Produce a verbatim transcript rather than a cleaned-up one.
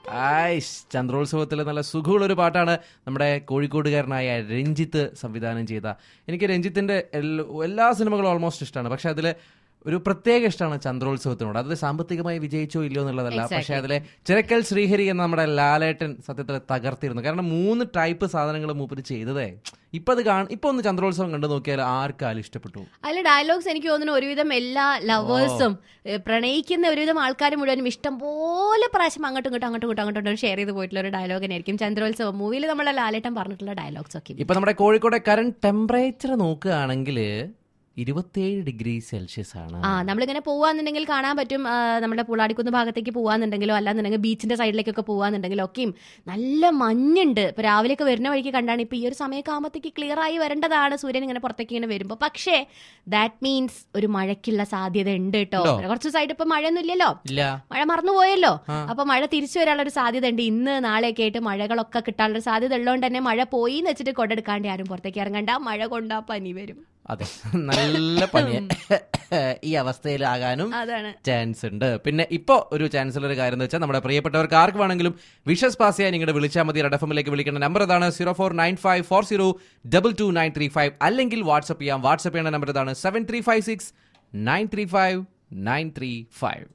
ആയിഷ് ചന്ദ്രോത്സവത്തിലെ നല്ല സുഖമുള്ളൊരു പാട്ടാണ് നമ്മുടെ കോഴിക്കോടുകാരനായ രഞ്ജിത്ത് സംവിധാനം ചെയ്ത. എനിക്ക് രഞ്ജിത്തിന്റെ എല്ലാ സിനിമകളും ഓൾമോസ്റ്റ് ഇഷ്ടമാണ്. പക്ഷെ അതിൽ ഒരു പ്രത്യേക ഇഷ്ടമാണ് ചന്ദ്രോത്സവത്തിനോട്. അത് സാമ്പത്തികമായി വിജയിച്ചോ ഇല്ലയോ എന്നുള്ളതല്ല, പക്ഷെ അതിലെ ചിറക്കൽ ശ്രീഹരി എന്ന നമ്മുടെ ലാലേട്ടൻ സത്യത്തിൽ തകർത്തിരുന്നു. കാരണം മൂന്ന് ടൈപ്പ് സാധനങ്ങൾ മൂപ്പര് ചെയ്തതേ. ഇപ്പൊ അത് കാണ ഇപ്പൊ ഒന്ന് ചന്ദ്രോത്സവം കണ്ടു നോക്കിയാൽ ആർക്കാലും ഇഷ്ടപ്പെട്ടു. അതിലെ ഡയലോഗ്സ് എനിക്ക് തോന്നുന്നു ഒരുവിധം എല്ലാ ലവേഴ്സും പ്രണയിക്കുന്ന ഒരുവിധം ആൾക്കാർ മുഴുവനും ഇഷ്ടം പോലെ പ്രാവശ്യം അങ്ങോട്ടും ഇങ്ങോട്ടും അങ്ങോട്ടും ഇങ്ങോട്ടും അങ്ങോട്ടും ഷെയർ ചെയ്ത് പോയിട്ടുള്ള ഒരു ഡയലോഗ് തന്നെയായിരിക്കും ചന്ദ്രോത്സവം മൂവിയിൽ നമ്മളെ ലാലേട്ടൻ പറഞ്ഞിട്ടുള്ള ഡയലോഗ്സ് ഒക്കെ. ഇപ്പൊ നമ്മുടെ കോഴിക്കോട്ടെ കറന്റ് ടെമ്പറേച്ചർ നോക്കുകയാണെങ്കിൽ ഇരുപത്തിയേഴ് ഡിഗ്രി സെൽഷ്യസ് ആണ്. ആ നമ്മളിങ്ങനെ പോവാന്നുണ്ടെങ്കിൽ കാണാൻ പറ്റും. നമ്മുടെ പുളാടിക്കുന്ന് ഭാഗത്തേക്ക് പോവാന്നുണ്ടെങ്കിലോ അല്ലാന്നുണ്ടെങ്കിൽ ബീച്ചിന്റെ സൈഡിലേക്കൊക്കെ പോവാന്നുണ്ടെങ്കിലോ ഒക്കെയും നല്ല മഞ്ഞുണ്ട്. ഇപ്പൊ രാവിലെയൊക്കെ വരുന്ന വഴിക്ക് കണ്ടാണ്. ഇപ്പൊ ഈ ഒരു സമയമൊക്കെ ആകുമ്പോഴത്തേക്ക് ക്ലിയർ ആയി വരേണ്ടതാണ് സൂര്യൻ ഇങ്ങനെ പുറത്തേക്ക് ഇങ്ങനെ വരുമ്പോൾ. പക്ഷേ ദാറ്റ് മീൻസ് ഒരു മഴയ്ക്കുള്ള സാധ്യത ഉണ്ട് കേട്ടോ. കുറച്ച് ദിവസമായിട്ട് ഇപ്പൊ മഴയൊന്നും ഇല്ലല്ലോ, മഴ മറന്നുപോയല്ലോ. അപ്പൊ മഴ തിരിച്ചു വരാനുള്ള ഒരു സാധ്യത ഉണ്ട്. ഇന്ന് നാളെയൊക്കെ ആയിട്ട് മഴകളൊക്കെ കിട്ടാനുള്ള സാധ്യത ഉള്ളതുകൊണ്ട് തന്നെ മഴ പോയി എന്ന് വെച്ചിട്ട് കൊണ്ടെടുക്കാണ്ട് ആരും പുറത്തേക്ക് ഇറങ്ങണ്ട. മഴ കൊണ്ടാ പനി വരും. അതെ, നല്ല പനി ഈ അവസ്ഥയിലാകാനും ചാൻസ് ഉണ്ട്. പിന്നെ ഇപ്പോ ഒരു ചാൻസ് ഉള്ള ഒരു കാര്യം എന്ന് വെച്ചാൽ നമ്മുടെ പ്രിയപ്പെട്ടവർക്ക് ആർക്ക് വേണമെങ്കിലും വിഷസ് പാസ് ചെയ്യാൻ നിങ്ങളുടെ വിളിച്ചാൽ മതി. റെഡ് എഫ് എമ്മിലേക്ക് വിളിക്കേണ്ട നമ്പർ ഇതാണ് zero four nine five four zero double two nine three five. അല്ലെങ്കിൽ വാട്സ്ആപ്പ് ചെയ്യാം. വാട്സ്ആപ്പ് ചെയ്യേണ്ട നമ്പർ ഇതാണ് seven three five six nine three five nine three five.